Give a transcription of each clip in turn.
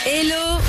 Hello,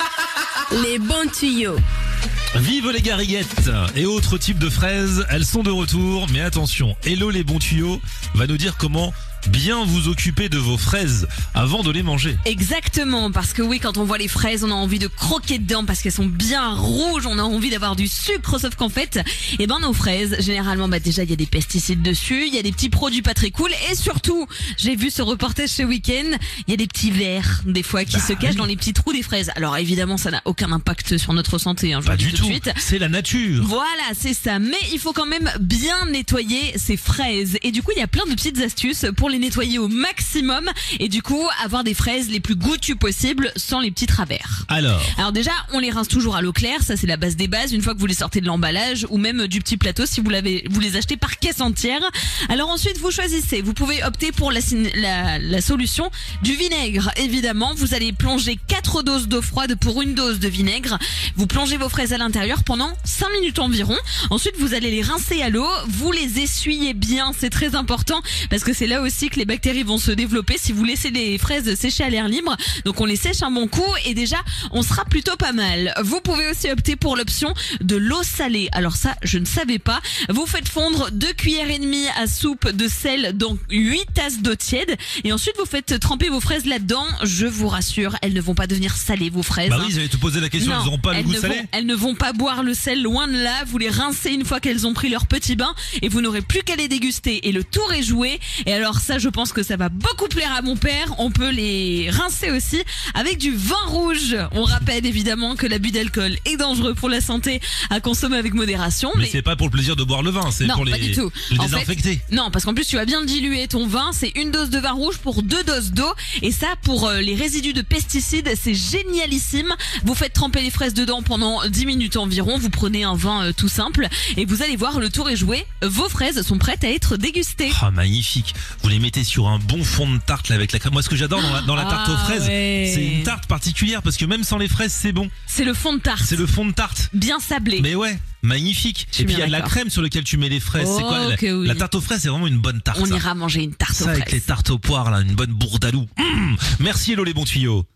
les bons tuyaux. Vive les gariguettes et autres types de fraises, elles sont de retour, mais attention, Hello les bons tuyaux va nous dire comment bien vous occuper de vos fraises avant de les manger. Exactement, parce que oui, quand on voit les fraises, on a envie de croquer dedans parce qu'elles sont bien rouges, on a envie d'avoir du sucre, sauf qu'en fait, nos fraises, généralement, déjà, il y a des pesticides dessus, il y a des petits produits pas très cool, et surtout, j'ai vu ce reportage ce week-end, il y a des petits vers, des fois, qui se cachent dans les petits trous des fraises. Alors évidemment, ça n'a aucun impact sur notre santé, je vous Pas le dis du tout tout, de suite. c'est la nature. Voilà, c'est ça. Mais il faut quand même bien nettoyer ces fraises. Et du coup, il y a plein de petites astuces pour les nettoyer au maximum. Et du coup, avoir des fraises les plus goûtues possibles sans les petits travers. Alors déjà, on les rince toujours à l'eau claire. Ça, c'est la base des bases. Une fois que vous les sortez de l'emballage ou même du petit plateau si vous les achetez par caisse entière. Alors ensuite, vous choisissez. Vous pouvez opter pour la solution du vinaigre. Évidemment, vous allez plonger 4 doses d'eau froide pour une dose de vinaigre. Vous plongez vos fraises à l'intérieur pendant 5 minutes environ. Ensuite, vous allez les rincer à l'eau. Vous les essuyez bien, c'est très important parce que c'est là aussi que les bactéries vont se développer si vous laissez les fraises sécher à l'air libre. Donc on les sèche un bon coup et déjà, on sera plutôt pas mal. Vous pouvez aussi opter pour l'option de l'eau salée. Alors ça, je ne savais pas. Vous faites fondre 2 cuillères et demie à soupe de sel dans 8 tasses d'eau tiède et ensuite vous faites tremper vos fraises là-dedans. Je vous rassure, elles ne vont pas devenir salées vos fraises. Bah oui, j'allais te poser la question, Non, elles n'auront pas le goût salé. Elles ne vont pas boire le sel, loin de là. Vous les rincez une fois qu'elles ont pris leur petit bain et vous n'aurez plus qu'à les déguster et le tour est joué. Et alors ça, je pense que ça va beaucoup plaire à mon père. On peut les rincer aussi avec du vin rouge. On rappelle évidemment que l'abus d'alcool est dangereux pour la santé, à consommer avec modération. Mais c'est pas pour le plaisir de boire le vin, c'est non, pour pas du tout. les désinfecter. Non, parce qu'en plus tu vas bien le diluer ton vin. C'est une dose de vin rouge pour 2 doses d'eau. Et ça, pour les résidus de pesticides, c'est génialissime. Vous faites tremper les fraises dedans pendant 10 minutes environ. Vous prenez un vin tout simple et vous allez voir, le tour est joué. Vos fraises sont prêtes à être dégustées. Ah, magnifique. Vous les mettez sur un bon fond de tarte là, avec la crème. Moi, ce que j'adore dans la tarte aux fraises, ouais, c'est une tarte particulière parce que même sans les fraises, c'est bon. C'est le fond de tarte. C'est le fond de tarte. Bien sablé. Mais ouais, magnifique. Et puis il y a de la crème sur laquelle tu mets les fraises. C'est quoi oui. La tarte aux fraises, c'est vraiment une bonne tarte. On ira manger une tarte aux fraises. Avec les tartes aux poires là, une bonne bourdalou. Merci Hello les bons tuyaux.